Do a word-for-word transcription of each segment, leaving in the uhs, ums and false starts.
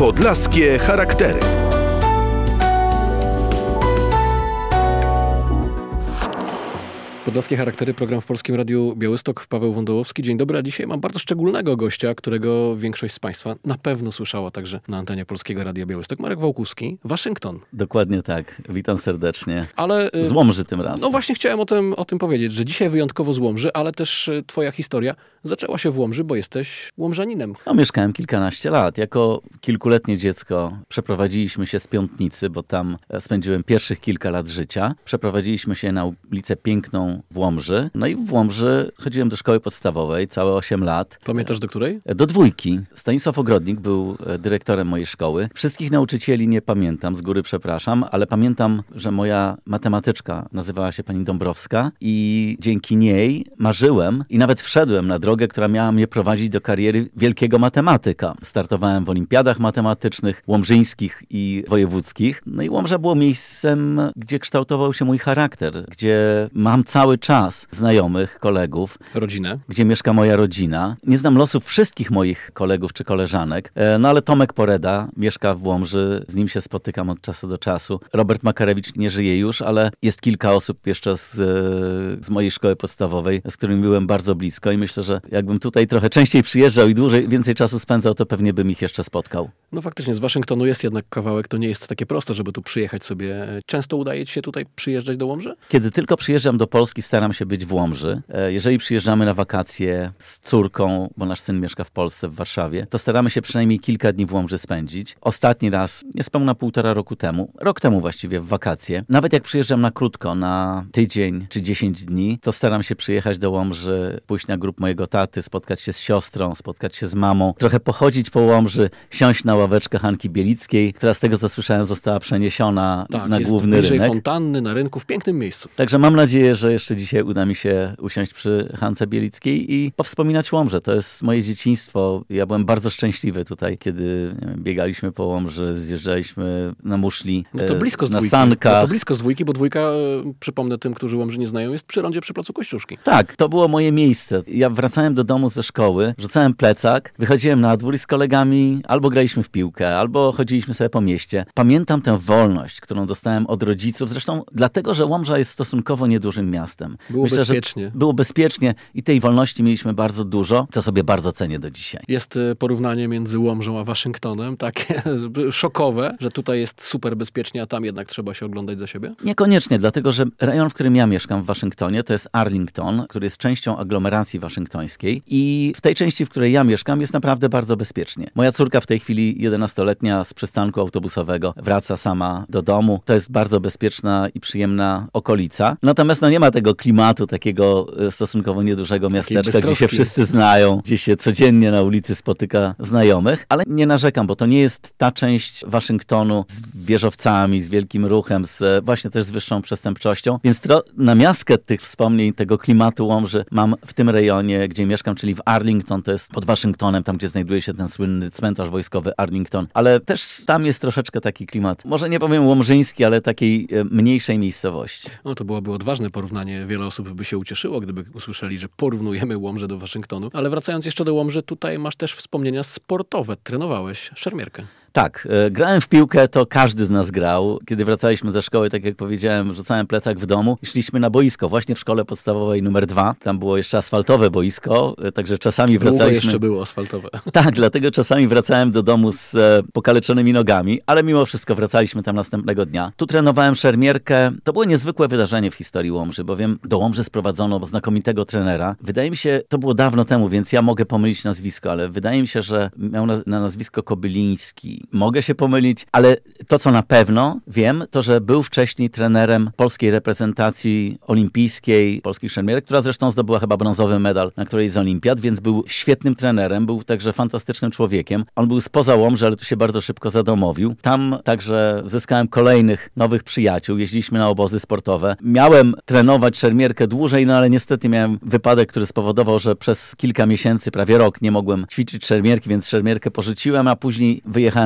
Podlaskie charaktery. Podlaskie charaktery, program w Polskim Radiu Białystok, Paweł Wądołowski. Dzień dobry, a dzisiaj mam bardzo szczególnego gościa, którego większość z Państwa na pewno słyszała także na antenie Polskiego Radia Białystok. Marek Wałkuski, Waszyngton. Dokładnie tak. Witam serdecznie. Ale, z Łomży tym razem. No właśnie chciałem o tym, o tym powiedzieć, że dzisiaj wyjątkowo z Łomży, ale też twoja historia zaczęła się w Łomży, bo jesteś Łomżaninem. No, mieszkałem kilkanaście lat. Jako kilkuletnie dziecko przeprowadziliśmy się z Piątnicy, bo tam spędziłem pierwszych kilka lat życia. Przeprowadziliśmy się na ulicę Piękną w Łomży. No i w Łomży chodziłem do szkoły podstawowej całe osiem lat. Pamiętasz do której? Do dwójki. Stanisław Ogrodnik był dyrektorem mojej szkoły. Wszystkich nauczycieli nie pamiętam, z góry przepraszam, ale pamiętam, że moja matematyczka nazywała się pani Dąbrowska i dzięki niej marzyłem i nawet wszedłem na drogę, która miała mnie prowadzić do kariery wielkiego matematyka. Startowałem w olimpiadach matematycznych, łomżyńskich i wojewódzkich. No i Łomża było miejscem, gdzie kształtował się mój charakter, gdzie mam cały czas znajomych, kolegów. Rodzinę. Gdzie mieszka moja rodzina. Nie znam losów wszystkich moich kolegów czy koleżanek, no ale Tomek Poreda mieszka w Łomży, z nim się spotykam od czasu do czasu. Robert Makarewicz nie żyje już, ale jest kilka osób jeszcze z, z mojej szkoły podstawowej, z którymi byłem bardzo blisko i myślę, że jakbym tutaj trochę częściej przyjeżdżał i dłużej, więcej czasu spędzał, to pewnie bym ich jeszcze spotkał. No faktycznie, z Waszyngtonu jest jednak kawałek, to nie jest takie proste, żeby tu przyjechać sobie. Często udaje ci się tutaj przyjeżdżać do Łomży? Kiedy tylko przyjeżdżam do Polski, staram się być w Łomży. Jeżeli przyjeżdżamy na wakacje z córką, bo nasz syn mieszka w Polsce, w Warszawie, to staramy się przynajmniej kilka dni w Łomży spędzić. Ostatni raz, niespełna półtora roku temu, rok temu właściwie w wakacje. Nawet jak przyjeżdżam na krótko, na tydzień czy dziesięć dni, to staram się przyjechać do Łomży, pójść na grób mojego taty, spotkać się z siostrą, spotkać się z mamą, trochę pochodzić po Łomży, siąść na ławeczkę Hanki Bielickiej, która z tego co słyszałem została przeniesiona tak, na jest główny bliżej rynek. fontanny, na rynku, w pięknym miejscu. Także mam nadzieję, że jeszcze dzisiaj uda mi się usiąść przy Hance Bielickiej i powspominać Łomżę. To jest moje dzieciństwo. Ja byłem bardzo szczęśliwy tutaj, kiedy nie wiem, biegaliśmy po Łomży, zjeżdżaliśmy na muszli, no to blisko z na dwójki. sankach. No to blisko z dwójki, bo dwójka, przypomnę tym, którzy Łomży nie znają, jest przy rondzie przy placu Kościuszki. Tak, to było moje miejsce. Ja wracałem do domu ze szkoły, rzucałem plecak, wychodziłem na dwór i z kolegami albo graliśmy w piłkę, albo chodziliśmy sobie po mieście. Pamiętam tę wolność, którą dostałem od rodziców. Zresztą dlatego, że Łomża jest stosunkowo niedużym miastem. Było Myślę, bezpiecznie. Że było bezpiecznie i tej wolności mieliśmy bardzo dużo, co sobie bardzo cenię do dzisiaj. Jest porównanie między Łomżą a Waszyngtonem, takie szokowe, że tutaj jest super bezpiecznie, a tam jednak trzeba się oglądać za siebie? Niekoniecznie, dlatego że rejon, w którym ja mieszkam w Waszyngtonie, to jest Arlington, który jest częścią aglomeracji waszyngtońskiej i w tej części, w której ja mieszkam, jest naprawdę bardzo bezpiecznie. Moja córka w tej chwili jedenastoletnia z przystanku autobusowego wraca sama do domu. To jest bardzo bezpieczna i przyjemna okolica. Natomiast no, nie ma tego klimatu takiego stosunkowo niedużego miasteczka, gdzie się wszyscy znają, gdzie się codziennie na ulicy spotyka znajomych, ale nie narzekam, bo to nie jest ta część Waszyngtonu z wieżowcami, z wielkim ruchem, z, właśnie też z wyższą przestępczością, więc tro, na miastkę tych wspomnień, tego klimatu Łomży mam w tym rejonie, gdzie mieszkam, czyli w Arlington, to jest pod Waszyngtonem, tam gdzie znajduje się ten słynny cmentarz wojskowy Arlington, ale też tam jest troszeczkę taki klimat, może nie powiem łomżyński, ale takiej mniejszej miejscowości. No to byłoby odważne porównanie, wiele osób by się ucieszyło, gdyby usłyszeli, że porównujemy Łomżę do Waszyngtonu, ale wracając jeszcze do Łomży, tutaj masz też wspomnienia sportowe, trenowałeś szermierkę. Tak, e, grałem w piłkę, to każdy z nas grał. Kiedy wracaliśmy ze szkoły, tak jak powiedziałem, rzucałem plecak w domu i szliśmy na boisko, właśnie w szkole podstawowej numer dwa. Tam było jeszcze asfaltowe boisko, e, także czasami Długo wracaliśmy... jeszcze było asfaltowe. Tak, dlatego czasami wracałem do domu z e, pokaleczonymi nogami, ale mimo wszystko wracaliśmy tam następnego dnia. Tu trenowałem szermierkę. To było niezwykłe wydarzenie w historii Łomży, bowiem do Łomży sprowadzono znakomitego trenera. Wydaje mi się, to było dawno temu, więc ja mogę pomylić nazwisko, ale wydaje mi się, że miał na, na nazwisko Kobyliński. Mogę się pomylić, ale to, co na pewno wiem, to, że był wcześniej trenerem polskiej reprezentacji olimpijskiej, polskich szermierek, która zresztą zdobyła chyba brązowy medal na którejś z olimpiad, więc był świetnym trenerem, był także fantastycznym człowiekiem. On był spoza Łomży, ale tu się bardzo szybko zadomowił. Tam także zyskałem kolejnych nowych przyjaciół, jeździliśmy na obozy sportowe. Miałem trenować szermierkę dłużej, no ale niestety miałem wypadek, który spowodował, że przez kilka miesięcy, prawie rok nie mogłem ćwiczyć szermierki, więc szermierkę porzuciłem, a później wyjechałem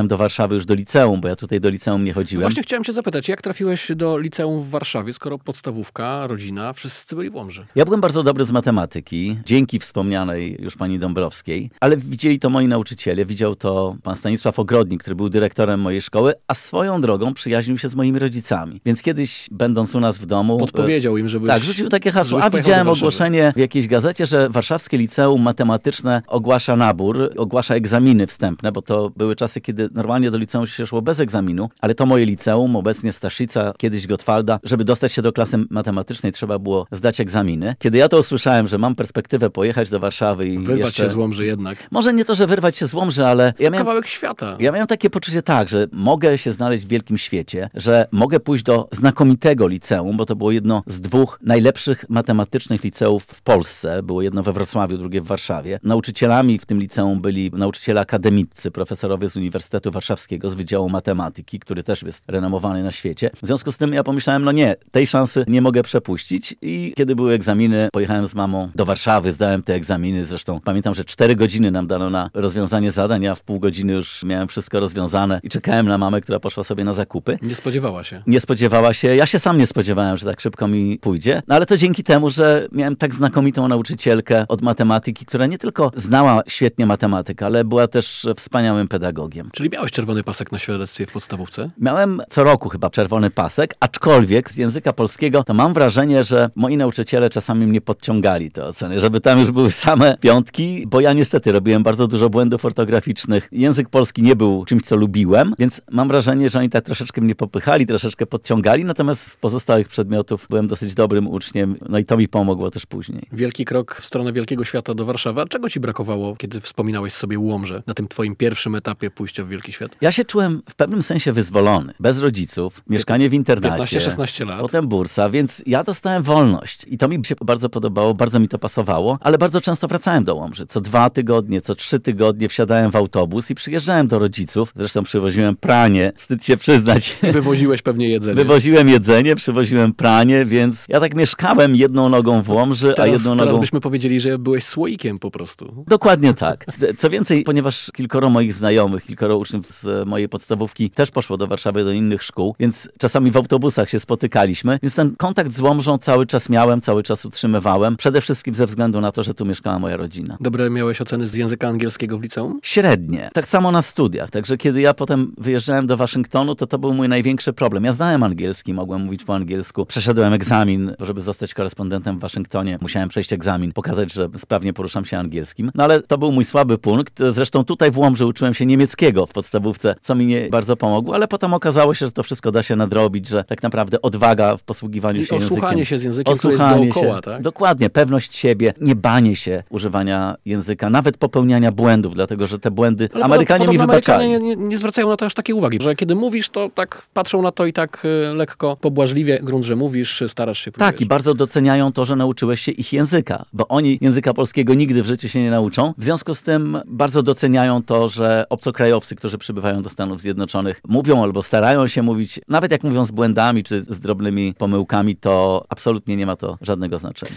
trafiłem do Warszawy już do liceum, bo ja tutaj do liceum nie chodziłem. Właśnie chciałem się zapytać, jak trafiłeś do liceum w Warszawie, skoro podstawówka, rodzina, wszyscy byli w Łomży? Ja byłem bardzo dobry z matematyki, dzięki wspomnianej już pani Dąbrowskiej, ale widzieli to moi nauczyciele, widział to pan Stanisław Ogrodnik, który był dyrektorem mojej szkoły, a swoją drogą przyjaźnił się z moimi rodzicami. Więc kiedyś, będąc u nas w domu... Podpowiedział im, żeby... Tak, rzucił takie hasło, a widziałem ogłoszenie w jakiejś gazecie, że Warszawskie Liceum Matematyczne ogłasza nabór, ogłasza egzaminy wstępne, bo to były czasy, kiedy normalnie do liceum się szło bez egzaminu, ale to moje liceum, obecnie Staszica, kiedyś Gottwalda, żeby dostać się do klasy matematycznej trzeba było zdać egzaminy. Kiedy ja to usłyszałem, że mam perspektywę pojechać do Warszawy i Wyrwać jeszcze... się z Łomży jednak. Może nie to, że wyrwać się z Łomży, ale ja miałem... Kawałek świata. Ja miałem takie poczucie tak, że mogę się znaleźć w wielkim świecie, że mogę pójść do znakomitego liceum, bo to było jedno z dwóch najlepszych matematycznych liceów w Polsce. Było jedno we Wrocławiu, drugie w Warszawie. Nauczycielami w tym liceum byli nauczyciele akademiccy, profesorowie z Uniwersytetu Warszawskiego, z Wydziału Matematyki, który też jest renomowany na świecie. W związku z tym ja pomyślałem, no nie, tej szansy nie mogę przepuścić i kiedy były egzaminy, pojechałem z mamą do Warszawy, zdałem te egzaminy. Zresztą pamiętam, że cztery godziny nam dano na rozwiązanie zadań, ja w pół godziny już miałem wszystko rozwiązane i czekałem na mamę, która poszła sobie na zakupy. Nie spodziewała się. Nie spodziewała się. Ja się sam nie spodziewałem, że tak szybko mi pójdzie. No ale to dzięki temu, że miałem tak znakomitą nauczycielkę od matematyki, która nie tylko znała świetnie matematykę, ale była też wspaniałym pedagogiem. Czyli miałeś czerwony pasek na świadectwie w podstawówce? Miałem co roku chyba czerwony pasek, aczkolwiek z języka polskiego to mam wrażenie, że moi nauczyciele czasami mnie podciągali te oceny, żeby tam już były same piątki, bo ja niestety robiłem bardzo dużo błędów ortograficznych. Język polski nie był czymś, co lubiłem, więc mam wrażenie, że oni tak troszeczkę mnie popychali, troszeczkę podciągali, natomiast z pozostałych przedmiotów byłem dosyć dobrym uczniem, no i to mi pomogło też później. Wielki krok w stronę wielkiego świata do Warszawy. A czego ci brakowało, kiedy wspominałeś sobie Łomżę na tym twoim pierwszym etapie pójścia w wielki świat? Ja się czułem w pewnym sensie wyzwolony, bez rodziców, mieszkanie w internacie. piętnaście szesnaście lat. Potem bursa, więc ja dostałem wolność i to mi się bardzo podobało, bardzo mi to pasowało, ale bardzo często wracałem do Łomży. Co dwa tygodnie, co trzy tygodnie wsiadałem w autobus i przyjeżdżałem do rodziców. Zresztą przywoziłem pranie, wstyd się przyznać. Wywoziłeś pewnie jedzenie. Wywoziłem jedzenie, przywoziłem pranie, więc ja tak mieszkałem jedną nogą w Łomży, teraz, a jedną nogą... Teraz byśmy powiedzieli, że byłeś słoikiem po prostu. Dokładnie tak. Co więcej, ponieważ kilkoro moich znajomych, kilkoro uczniów z mojej podstawówki też poszło do Warszawy, do innych szkół, więc czasami w autobusach się spotykaliśmy, więc ten kontakt z Łomżą cały czas miałem, cały czas utrzymywałem, przede wszystkim ze względu na to, że tu mieszkała moja rodzina. Dobre miałeś oceny z języka angielskiego w liceum? Średnie. Tak samo na studiach. Także kiedy ja potem wyjeżdżałem do Waszyngtonu, to to był mój największy problem. Ja znałem angielski, mogłem mówić po angielsku. Przeszedłem egzamin, żeby zostać korespondentem w Waszyngtonie. Musiałem przejść egzamin, pokazać, że sprawnie poruszam się angielskim. No ale to był mój słaby punkt. Zresztą tutaj w Łomży uczyłem się niemieckiego w podstawówce, co mi nie bardzo pomogło, ale potem okazało się, że to wszystko da się nadrobić, że tak naprawdę odwaga w posługiwaniu I się językiem. osłuchanie się z językiem, który jest dookoła, się. tak? Dokładnie. Pewność siebie, nie banie się używania języka, nawet popełniania błędów, dlatego że te błędy Ale Amerykanie mi wybaczali. Amerykanie nie, nie, nie zwracają na to aż takiej uwagi, że kiedy mówisz, to tak patrzą na to i tak y, lekko pobłażliwie, grunt, że mówisz, starasz się, próbujesz. Tak, i bardzo doceniają to, że nauczyłeś się ich języka, bo oni języka polskiego nigdy w życiu się nie nauczą. W związku z tym bardzo doceniają to, że obcokrajowcy, którzy przybywają do Stanów Zjednoczonych, mówią albo starają się mówić, nawet jak mówią z błędami czy z drobnymi pomyłkami, to absolutnie nie ma to żadnego znaczenia.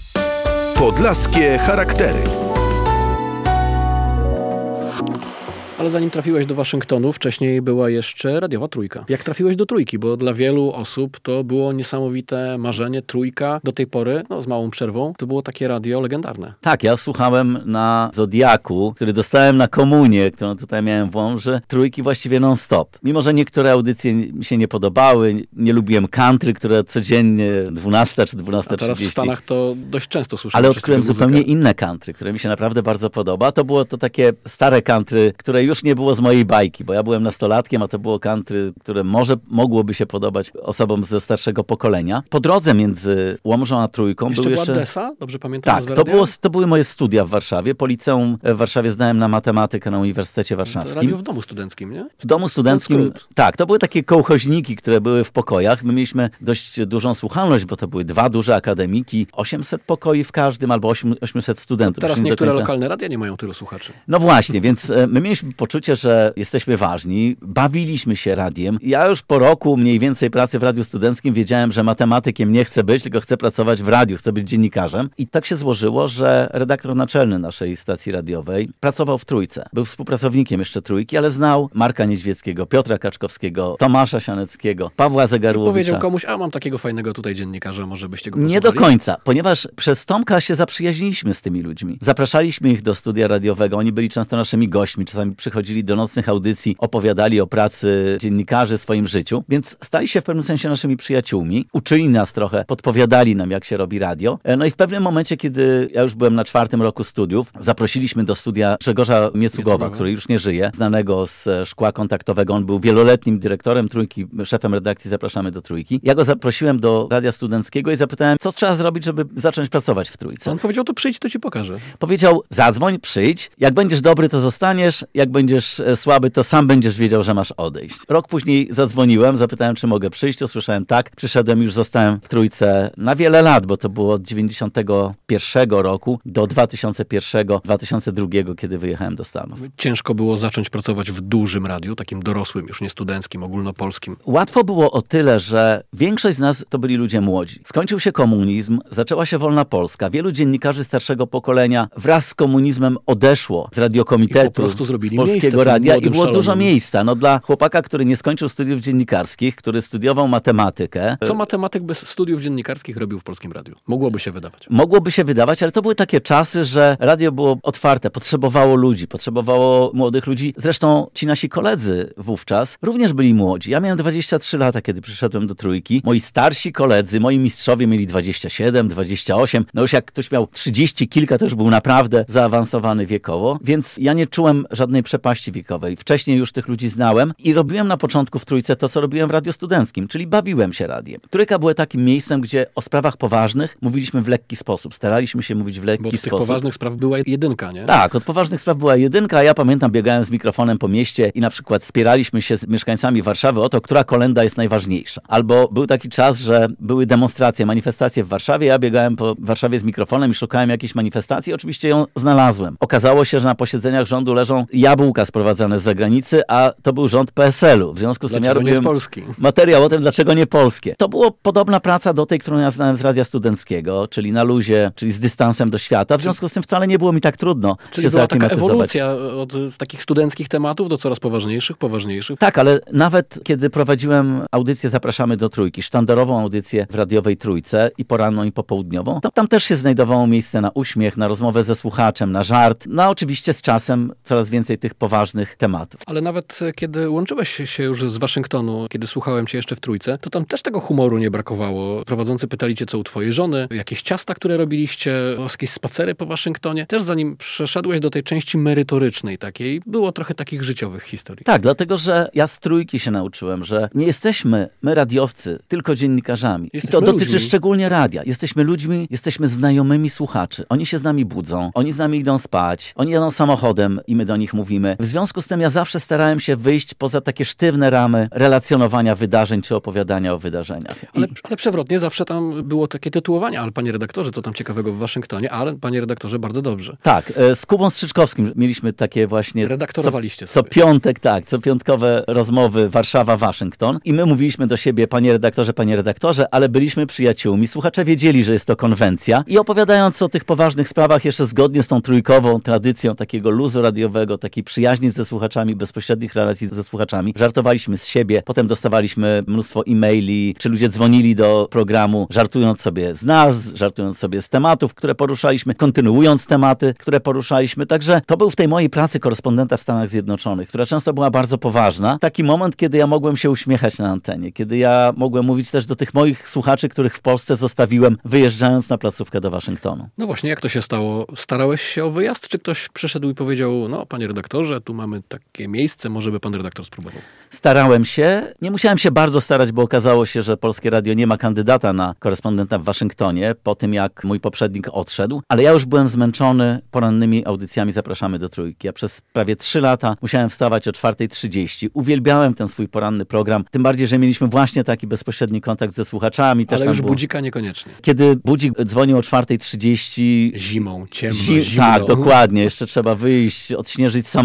Podlaskie charaktery. Ale zanim trafiłeś do Waszyngtonu, wcześniej była jeszcze radiowa Trójka. Jak trafiłeś do Trójki? Bo dla wielu osób to było niesamowite marzenie. Trójka do tej pory, no z małą przerwą, to było takie radio legendarne. Tak, ja słuchałem na Zodiaku, który dostałem na komunię, którą tutaj miałem w Łomży, Trójki właściwie non-stop. Mimo że niektóre audycje mi się nie podobały, nie lubiłem country, które codziennie dwunasta czy dwunasta trzydzieści. A teraz w Stanach to dość często słyszę. Ale odkryłem zupełnie inne country, które mi się naprawdę bardzo podoba. To było to takie stare country, które już nie było z mojej bajki, bo ja byłem nastolatkiem, a to było country, które może mogłoby się podobać osobom ze starszego pokolenia. Po drodze między Łomżą a Trójką jeszcze był była jeszcze... Desa? Dobrze pamiętam? Tak, to, było, to były moje studia w Warszawie. Po liceum w Warszawie zdałem na matematykę na Uniwersytecie Warszawskim. Radio w domu studenckim, nie? W domu studenckim, tak, to były takie kołchoźniki, które były w pokojach. My mieliśmy dość dużą słuchalność, bo to były dwa duże akademiki, osiemset pokoi w każdym, albo osiemset studentów. Teraz Już nie do niektóre końca... lokalne radia nie mają tylu słuchaczy. No właśnie, więc my mieliśmy poczucie, że jesteśmy ważni, bawiliśmy się radiem. Ja już po roku mniej więcej pracy w Radiu Studenckim wiedziałem, że matematykiem nie chcę być, tylko chcę pracować w radiu, chcę być dziennikarzem. I tak się złożyło, że redaktor naczelny naszej stacji radiowej pracował w Trójce. Był współpracownikiem jeszcze Trójki, ale znał Marka Niedźwieckiego, Piotra Kaczkowskiego, Tomasza Sianeckiego, Pawła Zegarłowicza. I powiedział komuś, a mam takiego fajnego tutaj dziennikarza, może byście go posłuchali? Nie do końca, ponieważ przez Tomka się zaprzyjaźniliśmy z tymi ludźmi. Zapraszaliśmy ich do studia radiowego, oni byli często naszymi gośćmi, czasami przychodzili do nocnych audycji, opowiadali o pracy dziennikarzy, swoim życiu, więc stali się w pewnym sensie naszymi przyjaciółmi, uczyli nas trochę, podpowiadali nam, jak się robi radio. No i w pewnym momencie, kiedy ja już byłem na czwartym roku studiów, zaprosiliśmy do studia Grzegorza Miecugowa, który już nie żyje, znanego z Szkła Kontaktowego. On był wieloletnim dyrektorem Trójki, szefem redakcji Zapraszamy do Trójki. Ja go zaprosiłem do Radia Studenckiego i zapytałem, co trzeba zrobić, żeby zacząć pracować w Trójce. On powiedział, to przyjdź, to ci pokażę. Powiedział, zadzwoń, przyjdź, jak będziesz dobry, to zostaniesz, jak będziesz słaby, to sam będziesz wiedział, że masz odejść. Rok później zadzwoniłem, zapytałem, czy mogę przyjść, usłyszałem tak, przyszedłem, już zostałem w Trójce na wiele lat, bo to było od dziewięćdziesiątego pierwszego roku do dwa tysiące pierwszego, dwa tysiące drugiego, kiedy wyjechałem do Stanów. Ciężko było zacząć pracować w dużym radiu, takim dorosłym, już nie studenckim, ogólnopolskim. Łatwo było o tyle, że większość z nas to byli ludzie młodzi. Skończył się komunizm, zaczęła się wolna Polska. Wielu dziennikarzy starszego pokolenia wraz z komunizmem odeszło z radiokomitetu, z Polskiego Radia i było dużo miejsca. No, dla chłopaka, który nie skończył studiów dziennikarskich, który studiował matematykę. Co matematyk bez studiów dziennikarskich robił w Polskim Radiu? Mogłoby się wydawać. Mogłoby się wydawać, ale to były takie czasy, że radio było otwarte, potrzebowało ludzi, potrzebowało młodych ludzi. Zresztą ci nasi koledzy wówczas również byli młodzi. Ja miałem dwadzieścia trzy lata, kiedy przyszedłem do Trójki. Moi starsi koledzy, moi mistrzowie mieli dwadzieścia siedem, dwadzieścia osiem. No już jak ktoś miał trzydzieści kilka, to już był naprawdę zaawansowany wiekowo, więc ja nie czułem żadnej przepaści wiekowej. Wcześniej już tych ludzi znałem i robiłem na początku w Trójce to, co robiłem w Radiu Studenckim, czyli bawiłem się radiem. Trójka była takim miejscem, gdzie o sprawach poważnych mówiliśmy w lekki sposób. Staraliśmy się mówić w lekki Bo od sposób. Bo tych poważnych spraw była jedynka, nie? Tak, od poważnych spraw była jedynka, a ja pamiętam, biegałem z mikrofonem po mieście i na przykład spieraliśmy się z mieszkańcami Warszawy o to, która kolenda jest najważniejsza. Albo był taki czas, że były demonstracje, manifestacje w Warszawie, ja biegałem po Warszawie z mikrofonem i szukałem jakiejś manifestacji, oczywiście ją znalazłem. Okazało się, że na posiedzeniach rządu leżą jabłka sprowadzane z zagranicy, a to był rząd P S L u. W związku z tym ja robiłem Polski? materiał o tym, dlaczego nie polskie. To było podobna praca do tej, którą ja znałem z Radia Studenckiego, czyli na luzie, czyli z dystansem do świata. W związku z tym wcale nie było mi tak trudno czyli się była taka zaklimatyzować. ewolucja od z takich studenckich tematów do coraz poważniejszych, poważniejszych. Tak, ale nawet kiedy prowadziłem audycję Zapraszamy do Trójki, sztandarową audycję w radiowej Trójce i poranną i popołudniową, to tam też się znajdowało miejsce na uśmiech, na rozmowę ze słuchaczem, na żart, no oczywiście z czasem coraz więcej tych poważnych tematów. Ale nawet kiedy łączyłeś się już z Waszyngtonu, kiedy słuchałem cię jeszcze w Trójce, to tam też tego humoru nie brakowało. Prowadzący pytali cię, co u twojej żony, jakieś ciasta, które robiliście, o jakieś spacery po Waszyngtonie. Też zanim przeszedłeś do tej części merytorycznej takiej, było trochę takich życiowych historii. Tak, dlatego, że ja z Trójki się nauczyłem, że nie jesteśmy, my radiowcy, tylko dziennikarzami. Jesteśmy I to dotyczy ludźmi. szczególnie radia. Jesteśmy ludźmi, jesteśmy znajomymi słuchaczy. Oni się z nami budzą, oni z nami idą spać, oni jadą samochodem i my do nich mówimy. W związku z tym ja zawsze starałem się wyjść poza takie sztywne ramy relacjonowania wydarzeń czy opowiadania o wydarzeniach. I... Ale, ale przewrotnie zawsze tam było takie tytułowanie, ale panie redaktorze, co tam ciekawego w Waszyngtonie, ale panie redaktorze, bardzo dobrze. Tak, z Kubą Strzyczkowskim mieliśmy takie właśnie... Redaktorowaliście co, sobie. co piątek, tak, co piątkowe rozmowy Warszawa-Waszyngton i my mówiliśmy do siebie, panie redaktorze, panie redaktorze, ale byliśmy przyjaciółmi. Słuchacze wiedzieli, że jest to konwencja i opowiadając o tych poważnych sprawach jeszcze zgodnie z tą trójkową tradycją takiego luzu radiowego, takiej przyjaźni ze słuchaczami, bezpośrednich relacji ze słuchaczami, żartowaliśmy z siebie, potem dostawaliśmy mnóstwo e-maili, czy ludzie dzwonili do programu, żartując sobie z nas, żartując sobie z tematów, które poruszaliśmy, kontynuując tematy, które poruszaliśmy. Także to był w tej mojej pracy korespondenta w Stanach Zjednoczonych, która często była bardzo poważna. Taki moment, kiedy ja mogłem się uśmiechać na antenie, kiedy ja mogłem mówić też do tych moich słuchaczy, których w Polsce zostawiłem, wyjeżdżając na placówkę do Waszyngtonu. No właśnie, jak to się stało? Starałeś się o wyjazd, czy ktoś przyszedł i powiedział, no panie redaktorze, tu mamy takie miejsce, może by pan redaktor spróbował? Starałem się. Nie musiałem się bardzo starać, bo okazało się, że Polskie Radio nie ma kandydata na korespondenta w Waszyngtonie po tym, jak mój poprzednik odszedł, ale ja już byłem zmęczony porannymi audycjami Zapraszamy do Trójki. Ja przez prawie trzy lata musiałem wstawać o czwarta trzydzieści. Uwielbiałem ten swój poranny program, tym bardziej, że mieliśmy właśnie taki bezpośredni kontakt ze słuchaczami. Też ale tam już było... budzika niekoniecznie. Kiedy budzik dzwonił o czwarta trzydzieści... Zimą, ciemno, Zim... zimno. Tak, dokładnie. Jeszcze trzeba wyjść, odśnieżyć samochód.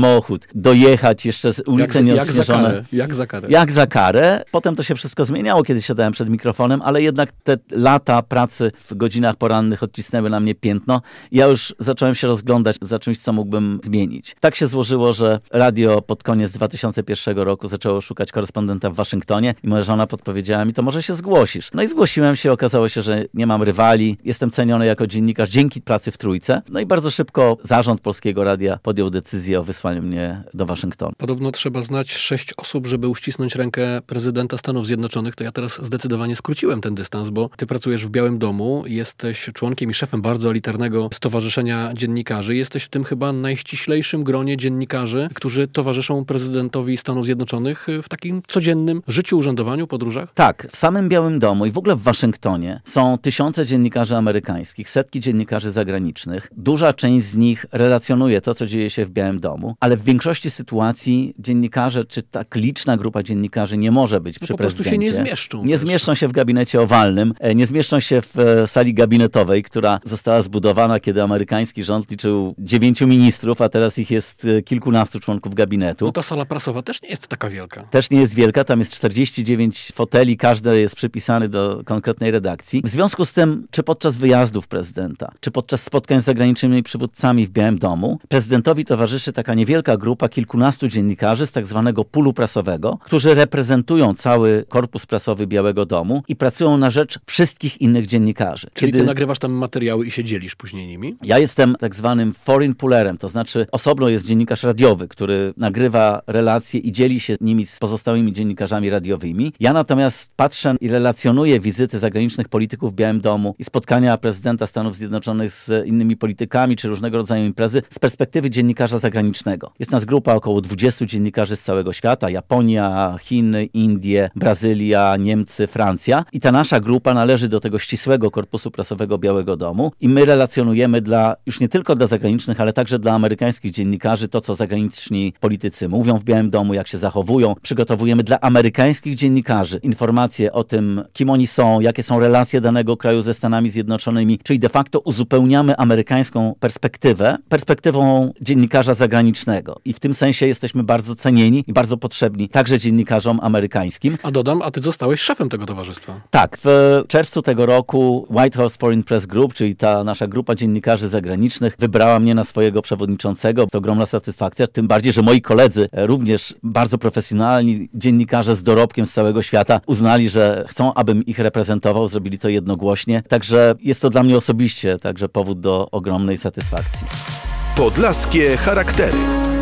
samochód, dojechać jeszcze z ulice nieodśnieżone. Jak za karę. Jak za karę. Jak za karę. Potem to się wszystko zmieniało, kiedy siadałem przed mikrofonem, ale jednak te lata pracy w godzinach porannych odcisnęły na mnie piętno. Ja już zacząłem się rozglądać za czymś, co mógłbym zmienić. Tak się złożyło, że radio pod koniec dwa tysiące pierwszego roku zaczęło szukać korespondenta w Waszyngtonie i moja żona podpowiedziała mi, to może się zgłosisz. No i zgłosiłem się, okazało się, że nie mam rywali, jestem ceniony jako dziennikarz dzięki pracy w Trójce. No i bardzo szybko zarząd Polskiego Radia podjął decyzję o wysłaniu mnie do Waszyngtonu. Podobno trzeba znać sześć osób, żeby uścisnąć rękę prezydenta Stanów Zjednoczonych. To ja teraz zdecydowanie skróciłem ten dystans, bo ty pracujesz w Białym Domu, jesteś członkiem i szefem bardzo elitarnego Stowarzyszenia Dziennikarzy. Jesteś w tym chyba najściślejszym gronie dziennikarzy, którzy towarzyszą prezydentowi Stanów Zjednoczonych w takim codziennym życiu, urzędowaniu, podróżach? Tak, w samym Białym Domu i w ogóle w Waszyngtonie są tysiące dziennikarzy amerykańskich, setki dziennikarzy zagranicznych. Duża część z nich relacjonuje to, co dzieje się w Białym Domu, ale w większości sytuacji dziennikarze, czy tak liczna grupa dziennikarzy nie może być no przy po prostu prezydencie. się nie zmieszczą. Nie też. zmieszczą się w gabinecie owalnym, nie zmieszczą się w sali gabinetowej, która została zbudowana, kiedy amerykański rząd liczył dziewięciu ministrów, a teraz ich jest kilkunastu członków gabinetu. No ta sala prasowa też nie jest taka wielka. Też nie jest wielka, tam jest czterdzieści dziewięć foteli, każdy jest przypisany do konkretnej redakcji. W związku z tym, czy podczas wyjazdów prezydenta, czy podczas spotkań z zagranicznymi przywódcami w Białym Domu, prezydentowi towarzyszy taka niewielka grupa kilkunastu dziennikarzy z tak zwanego pulu prasowego, którzy reprezentują cały korpus prasowy Białego Domu i pracują na rzecz wszystkich innych dziennikarzy. Czyli Kiedy ty nagrywasz tam materiały i się dzielisz później nimi? Ja jestem tak zwanym foreign pullerem, to znaczy osobno jest dziennikarz radiowy, który nagrywa relacje i dzieli się nimi z pozostałymi dziennikarzami radiowymi. Ja natomiast patrzę i relacjonuję wizyty zagranicznych polityków w Białym Domu i spotkania prezydenta Stanów Zjednoczonych z innymi politykami, czy różnego rodzaju imprezy z perspektywy dziennikarza zagranicznego. Jest nas grupa około dwudziestu dziennikarzy z całego świata, Japonia, Chiny, Indie, Brazylia, Niemcy, Francja. I ta nasza grupa należy do tego ścisłego korpusu prasowego Białego Domu i my relacjonujemy dla, już nie tylko dla zagranicznych, ale także dla amerykańskich dziennikarzy to, co zagraniczni politycy mówią w Białym Domu, jak się zachowują. Przygotowujemy dla amerykańskich dziennikarzy informacje o tym, kim oni są, jakie są relacje danego kraju ze Stanami Zjednoczonymi, czyli de facto uzupełniamy amerykańską perspektywę perspektywą dziennikarza zagranicznego. I w tym sensie jesteśmy bardzo cenieni i bardzo potrzebni także dziennikarzom amerykańskim. A dodam, a ty zostałeś szefem tego towarzystwa. Tak, w czerwcu tego roku White House Foreign Press Group, czyli ta nasza grupa dziennikarzy zagranicznych, wybrała mnie na swojego przewodniczącego. To ogromna satysfakcja, tym bardziej, że moi koledzy, również bardzo profesjonalni dziennikarze z dorobkiem z całego świata, uznali, że chcą, abym ich reprezentował, zrobili to jednogłośnie. Także jest to dla mnie osobiście także powód do ogromnej satysfakcji. Podlaskie charaktery.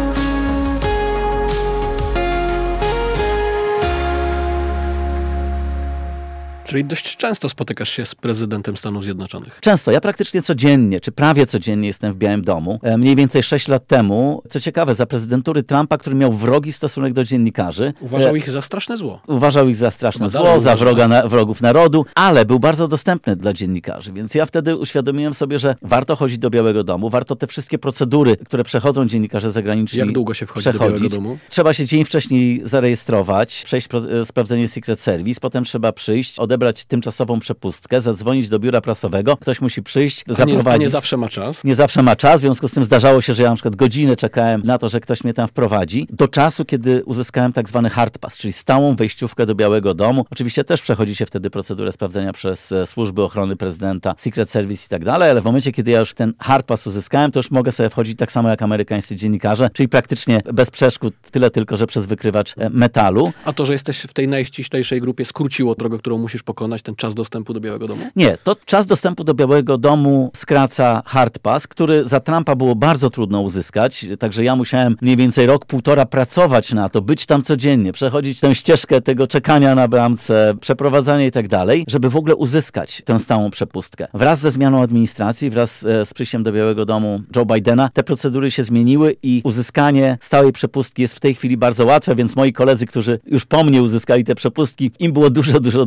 Czyli dość często spotykasz się z prezydentem Stanów Zjednoczonych. Często. Ja praktycznie codziennie, czy prawie codziennie jestem w Białym Domu. E, mniej więcej sześć lat temu, co ciekawe, za prezydentury Trumpa, który miał wrogi stosunek do dziennikarzy. Uważał e, ich za straszne zło. Uważał ich za straszne Chyba zło, za uważa. wroga na, wrogów narodu, ale był bardzo dostępny dla dziennikarzy. Więc ja wtedy uświadomiłem sobie, że warto chodzić do Białego Domu, warto te wszystkie procedury, które przechodzą dziennikarze zagraniczni, Jak długo się wchodzi do Białego Domu? Trzeba się dzień wcześniej zarejestrować, przejść pro, sprawdzenie Secret Service, potem trzeba przyjść, odebrać tymczasową przepustkę, zadzwonić do biura prasowego, ktoś musi przyjść, A zaprowadzić. nie, a nie zawsze ma czas. Nie zawsze ma czas, w związku z tym zdarzało się, że ja na przykład godzinę czekałem na to, że ktoś mnie tam wprowadzi, do czasu, kiedy uzyskałem tak zwany hard pass, czyli stałą wejściówkę do Białego Domu. Oczywiście też przechodzi się wtedy procedurę sprawdzenia przez służby ochrony prezydenta, Secret Service i tak dalej, ale w momencie, kiedy ja już ten hard pass uzyskałem, to już mogę sobie wchodzić tak samo jak amerykańscy dziennikarze, czyli praktycznie bez przeszkód, tyle tylko, że przez wykrywacz metalu. A to, że jesteś w tej najściślejszej grupie, skróciło drogę, którą musisz pokonać, ten czas dostępu do Białego Domu? Nie, to czas dostępu do Białego Domu skraca hard pass, który za Trumpa było bardzo trudno uzyskać, także ja musiałem mniej więcej rok, półtora pracować na to, być tam codziennie, przechodzić tę ścieżkę tego czekania na bramce, przeprowadzania i tak dalej, żeby w ogóle uzyskać tę stałą przepustkę. Wraz ze zmianą administracji, wraz z przyjściem do Białego Domu Joe Bidena, te procedury się zmieniły i uzyskanie stałej przepustki jest w tej chwili bardzo łatwe, więc moi koledzy, którzy już po mnie uzyskali te przepustki, im było dużo, dużo, dużo łatwiej.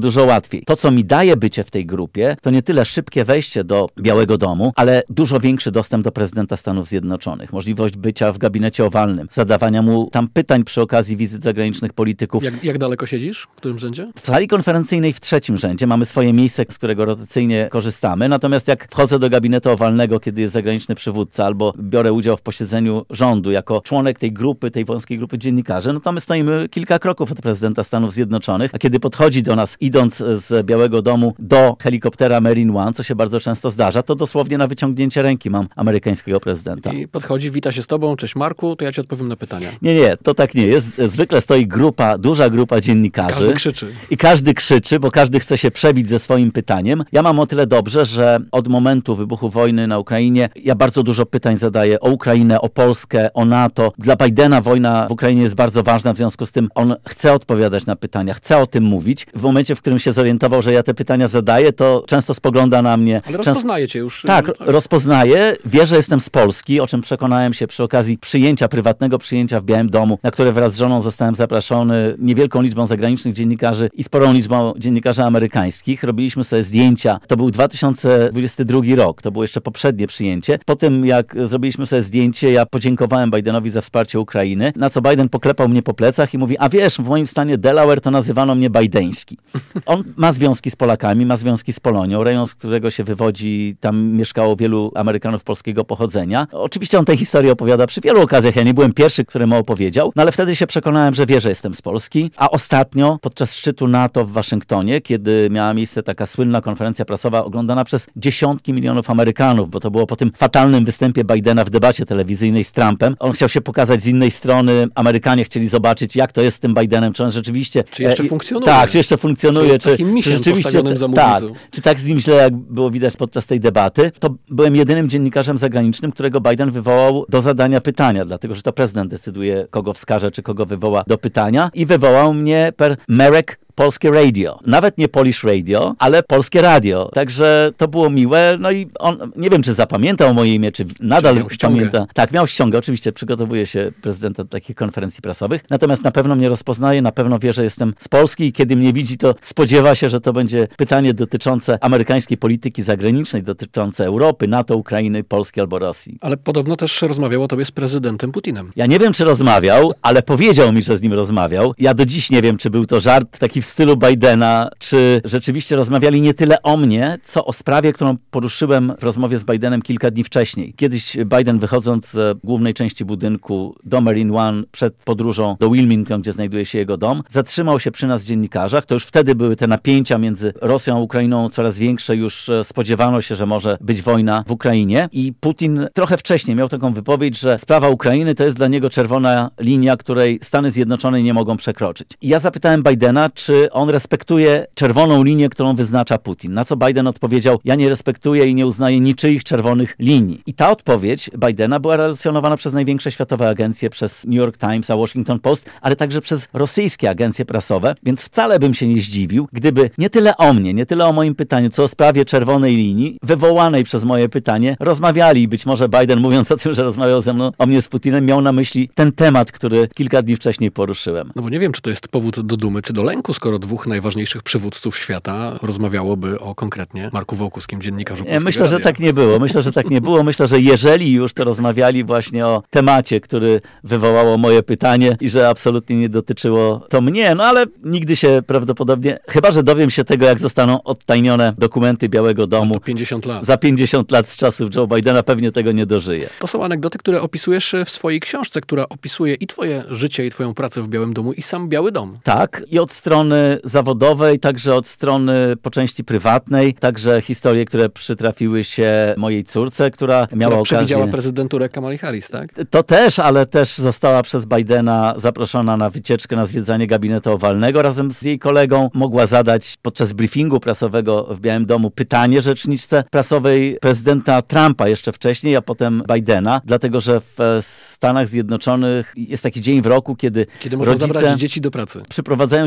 łatwiej. To, co mi daje bycie w tej grupie, to nie tyle szybkie wejście do Białego Domu, ale dużo większy dostęp do prezydenta Stanów Zjednoczonych. Możliwość bycia w gabinecie owalnym, zadawania mu tam pytań przy okazji wizyt zagranicznych polityków. Jak, jak daleko siedzisz? W którym rzędzie? W sali konferencyjnej w trzecim rzędzie. Mamy swoje miejsce, z którego rotacyjnie korzystamy. Natomiast jak wchodzę do gabinetu owalnego, kiedy jest zagraniczny przywódca, albo biorę udział w posiedzeniu rządu jako członek tej grupy, tej wąskiej grupy dziennikarzy, no to my stoimy kilka kroków od prezydenta Stanów Zjednoczonych, a kiedy podchodzi do nas, idąc z Białego Domu do helikoptera Marine One, co się bardzo często zdarza, to dosłownie na wyciągnięcie ręki mam amerykańskiego prezydenta. I podchodzi, wita się z tobą, cześć Marku, to ja ci odpowiem na pytania. Nie, nie, to tak nie jest. Zwykle stoi grupa, duża grupa dziennikarzy. Każdy krzyczy. I każdy krzyczy, bo każdy chce się przebić ze swoim pytaniem. Ja mam o tyle dobrze, że od momentu wybuchu wojny na Ukrainie ja bardzo dużo pytań zadaję o Ukrainę, o Polskę, o NATO. Dla Bidena wojna w Ukrainie jest bardzo ważna, w związku z tym on chce odpowiadać na pytania, chce o tym mówić. W momencie, w którym się zorientował, że ja te pytania zadaję, to często spogląda na mnie. Ale często... rozpoznaje cię już. Tak, rozpoznaje. Wie, że jestem z Polski, o czym przekonałem się przy okazji przyjęcia, prywatnego przyjęcia w Białym Domu, na które wraz z żoną zostałem zapraszony niewielką liczbą zagranicznych dziennikarzy i sporą liczbą dziennikarzy amerykańskich. Robiliśmy sobie zdjęcia. To był dwa tysiące dwudziesty drugi rok. To było jeszcze poprzednie przyjęcie. Po tym, jak zrobiliśmy sobie zdjęcie, ja podziękowałem Bidenowi za wsparcie Ukrainy, na co Biden poklepał mnie po plecach i mówi, a wiesz, w moim stanie Delaware to nazywano mnie Bideński. On ma związki z Polakami, ma związki z Polonią. Rejon, z którego się wywodzi, tam mieszkało wielu Amerykanów polskiego pochodzenia. Oczywiście on tę historię opowiada przy wielu okazjach. Ja nie byłem pierwszy, który mu opowiedział, no ale wtedy się przekonałem, że wie, że jestem z Polski. A ostatnio, podczas szczytu NATO w Waszyngtonie, kiedy miała miejsce taka słynna konferencja prasowa oglądana przez dziesiątki milionów Amerykanów, bo to było po tym fatalnym występie Bidena w debacie telewizyjnej z Trumpem. On chciał się pokazać z innej strony. Amerykanie chcieli zobaczyć, jak to jest z tym Bidenem, czy on rzeczywiście... Czy jeszcze e, funkcjonuje. Tak, czy jeszcze funkcjonuje. Czy, czy, czy rzeczywiście za tak, czy tak z nim źle, jak było widać podczas tej debaty. To byłem jedynym dziennikarzem zagranicznym, którego Biden wywołał do zadania pytania, dlatego że to prezydent decyduje, kogo wskaże, czy kogo wywoła do pytania. I wywołał mnie per Merek Polskie Radio. Nawet nie Polish Radio, ale Polskie Radio. Także to było miłe. No i on, nie wiem, czy zapamiętał moje imię, czy nadal miał pamięta. Tak, miał ściągę. Oczywiście przygotowuje się prezydent do takich konferencji prasowych. Natomiast na pewno mnie rozpoznaje, na pewno wie, że jestem z Polski i kiedy mnie widzi, to spodziewa się, że to będzie pytanie dotyczące amerykańskiej polityki zagranicznej, dotyczące Europy, NATO, Ukrainy, Polski albo Rosji. Ale podobno też rozmawiał o tobie z prezydentem Putinem. Ja nie wiem, czy rozmawiał, ale powiedział mi, że z nim rozmawiał. Ja do dziś nie wiem, czy był to żart taki w stylu Bidena, czy rzeczywiście rozmawiali nie tyle o mnie, co o sprawie, którą poruszyłem w rozmowie z Bidenem kilka dni wcześniej. Kiedyś Biden, wychodząc z głównej części budynku do Marine One przed podróżą do Wilmington, gdzie znajduje się jego dom, zatrzymał się przy nas dziennikarzach. To już wtedy były te napięcia między Rosją a Ukrainą coraz większe. Już spodziewano się, że może być wojna w Ukrainie. I Putin trochę wcześniej miał taką wypowiedź, że sprawa Ukrainy to jest dla niego czerwona linia, której Stany Zjednoczone nie mogą przekroczyć. I ja zapytałem Bidena, czy on respektuje czerwoną linię, którą wyznacza Putin. Na co Biden odpowiedział, ja nie respektuję i nie uznaję niczyich czerwonych linii. I ta odpowiedź Bidena była relacjonowana przez największe światowe agencje, przez New York Times, a Washington Post, ale także przez rosyjskie agencje prasowe, więc wcale bym się nie zdziwił, gdyby nie tyle o mnie, nie tyle o moim pytaniu, co o sprawie czerwonej linii, wywołanej przez moje pytanie, rozmawiali i być może Biden, mówiąc o tym, że rozmawiał ze mną o mnie z Putinem, miał na myśli ten temat, który kilka dni wcześniej poruszyłem. No bo nie wiem, czy to jest powód do dumy, czy do lęku, skoro dwóch najważniejszych przywódców świata rozmawiałoby o konkretnie Marku Wołkuskim, dziennikarzu Polskiego Myślę, Radia. że tak nie było. Myślę, że tak nie było. Myślę, że jeżeli już, to rozmawiali właśnie o temacie, który wywołało moje pytanie i że absolutnie nie dotyczyło to mnie. No ale nigdy się prawdopodobnie, chyba że dowiem się tego, jak zostaną odtajnione dokumenty Białego Domu. To pięćdziesiąt lat. Za pięćdziesiąt lat z czasów Joe Bidena pewnie tego nie dożyje. To są anegdoty, które opisujesz w swojej książce, która opisuje i twoje życie, i twoją pracę w Białym Domu, i sam Biały Dom. Tak. I od strony zawodowej, także od strony po części prywatnej, także historie, które przytrafiły się mojej córce, która miała która okazję... przewidziała prezydenturę Kamali Harris, tak? To też, ale też została przez Bidena zaproszona na wycieczkę, na zwiedzanie gabinetu owalnego razem z jej kolegą. Mogła zadać podczas briefingu prasowego w Białym Domu pytanie rzeczniczce prasowej prezydenta Trumpa jeszcze wcześniej, a potem Bidena, dlatego że w Stanach Zjednoczonych jest taki dzień w roku, kiedy, kiedy można rodzice zabrać dzieci do pracy. przyprowadzają dzieci do pracy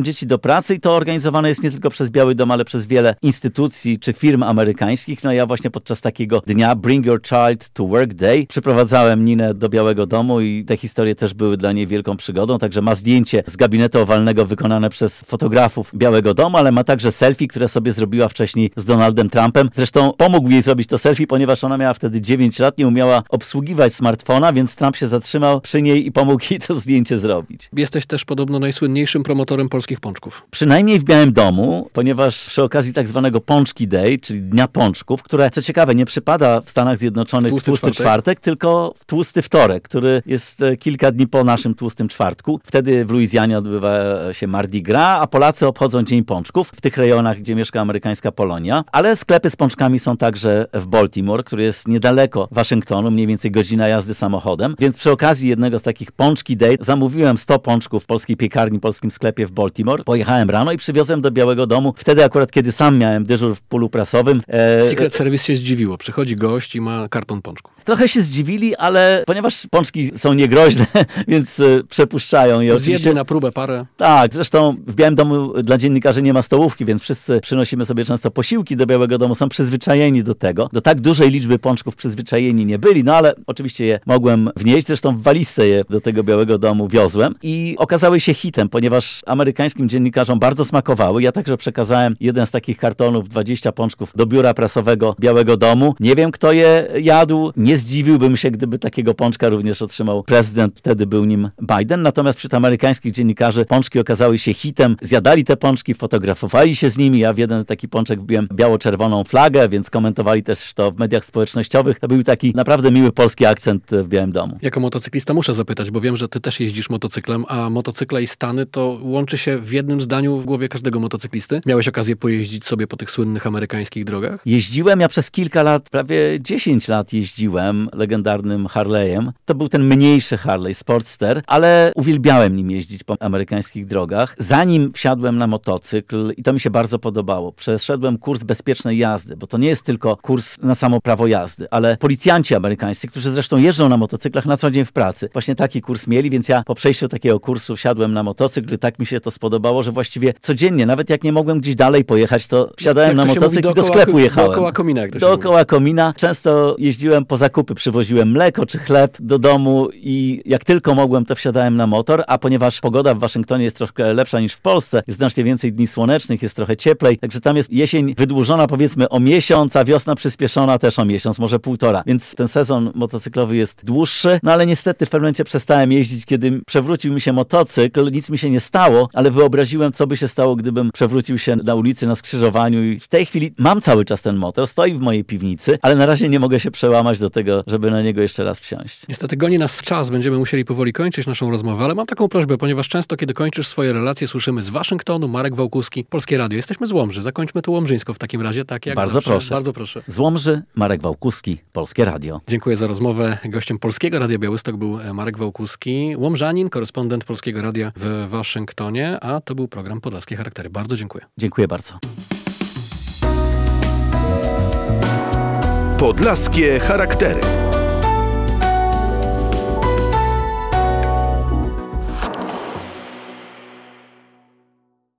pracy i to organizowane jest nie tylko przez Biały Dom, ale przez wiele instytucji czy firm amerykańskich. No ja właśnie podczas takiego dnia Bring Your Child to Work Day przyprowadzałem Ninę do Białego Domu i te historie też były dla niej wielką przygodą, także ma zdjęcie z gabinetu owalnego wykonane przez fotografów Białego Domu, ale ma także selfie, które sobie zrobiła wcześniej z Donaldem Trumpem. Zresztą pomógł jej zrobić to selfie, ponieważ ona miała wtedy dziewięć lat, nie umiała obsługiwać smartfona, więc Trump się zatrzymał przy niej i pomógł jej to zdjęcie zrobić. Jesteś też podobno najsłynniejszym promotorem polskich pączków. Przynajmniej w Białym Domu, ponieważ przy okazji tak zwanego Pączki Day, czyli Dnia Pączków, które co ciekawe nie przypada w Stanach Zjednoczonych tłusty w tłusty czwartek. czwartek, tylko w tłusty wtorek, który jest kilka dni po naszym tłustym czwartku. Wtedy w Luizjanie odbywa się Mardi Gras, a Polacy obchodzą Dzień Pączków w tych rejonach, gdzie mieszka amerykańska Polonia. Ale sklepy z pączkami są także w Baltimore, który jest niedaleko Waszyngtonu, mniej więcej godzina jazdy samochodem. Więc przy okazji jednego z takich Pączki Day zamówiłem sto pączków w polskiej piekarni, polskim sklepie w Baltimore. Pojechałem rano i przywiozłem do Białego Domu. Wtedy akurat, kiedy sam miałem dyżur w polu prasowym. E... Secret Service się zdziwiło. Przychodzi gość i ma karton pączków. Trochę się zdziwili, ale ponieważ pączki są niegroźne, więc e, przepuszczają je. Zjedli na próbę parę. Tak, zresztą w Białym Domu dla dziennikarzy nie ma stołówki, więc wszyscy przynosimy sobie często posiłki do Białego Domu, są przyzwyczajeni do tego. Do tak dużej liczby pączków przyzwyczajeni nie byli, no ale oczywiście je mogłem wnieść, zresztą w walizce je do tego Białego Domu wiozłem i okazały się hitem, ponieważ amerykańskim dziennikarzom bardzo smakowały. Ja także przekazałem jeden z takich kartonów, dwadzieścia pączków do biura prasowego Białego Domu. Nie wiem, kto je jadł, nie zdziwiłbym się, gdyby takiego pączka również otrzymał prezydent, wtedy był nim Biden, natomiast wśród amerykańskich dziennikarzy pączki okazały się hitem, zjadali te pączki, fotografowali się z nimi, ja w jeden taki pączek wbiłem biało-czerwoną flagę, więc komentowali też to w mediach społecznościowych. To był taki naprawdę miły polski akcent w Białym Domu. Jako motocyklista muszę zapytać, bo wiem, że ty też jeździsz motocyklem, a motocykle i Stany to łączy się w jednym zdaniu w głowie każdego motocyklisty. Miałeś okazję pojeździć sobie po tych słynnych amerykańskich drogach? Jeździłem, ja przez kilka lat, prawie dziesięć lat jeździłem legendarnym Harley'em. To był ten mniejszy Harley, Sportster, ale uwielbiałem nim jeździć po amerykańskich drogach. Zanim wsiadłem na motocykl, i to mi się bardzo podobało, przeszedłem kurs bezpiecznej jazdy, bo to nie jest tylko kurs na samo prawo jazdy, ale policjanci amerykańscy, którzy zresztą jeżdżą na motocyklach na co dzień w pracy, właśnie taki kurs mieli, więc ja po przejściu takiego kursu wsiadłem na motocykl i tak mi się to spodobało, że właściwie codziennie, nawet jak nie mogłem gdzieś dalej pojechać, to wsiadałem na motocykl i do sklepu jechałem. Dookoła komina, jak to się Dookoła mówi. komina. Często jeździłem po zakupy, przywoziłem mleko czy chleb do domu i jak tylko mogłem, to wsiadałem na motor, a ponieważ pogoda w Waszyngtonie jest troszkę lepsza niż w Polsce, jest znacznie więcej dni słonecznych, jest trochę cieplej, także tam jest jesień wydłużona powiedzmy o miesiąc, a wiosna przyspieszona też o miesiąc, może półtora, więc ten sezon motocyklowy jest dłuższy, no ale niestety w pewnym momencie przestałem jeździć, kiedy przewrócił mi się motocykl, nic mi się nie stało, ale wyobraziłem, co by się stało, gdybym przewrócił się na ulicy, na skrzyżowaniu i w tej chwili mam cały czas ten motor, stoi w mojej piwnicy, ale na razie nie mogę się przełamać do tego, żeby na niego jeszcze raz wsiąść. Niestety goni nas czas, będziemy musieli powoli kończyć naszą rozmowę, ale mam taką prośbę, ponieważ często, kiedy kończysz swoje relacje, słyszymy z Waszyngtonu, Marek Wałkuski, Polskie Radio. Jesteśmy z Łomży, zakończmy to łomżyńsko w takim razie, tak jak Bardzo zawsze. proszę. Bardzo proszę. Z Łomży, Marek Wałkuski, Polskie Radio. Dziękuję za rozmowę. Gościem Polskiego Radia Białystok był Marek Wałkuski, łomżanin, korespondent Polskiego Radia w Waszyngtonie, a to był program Podlaskie Charaktery. Bardzo dziękuję. Dziękuję bardzo. Podlaskie Charaktery.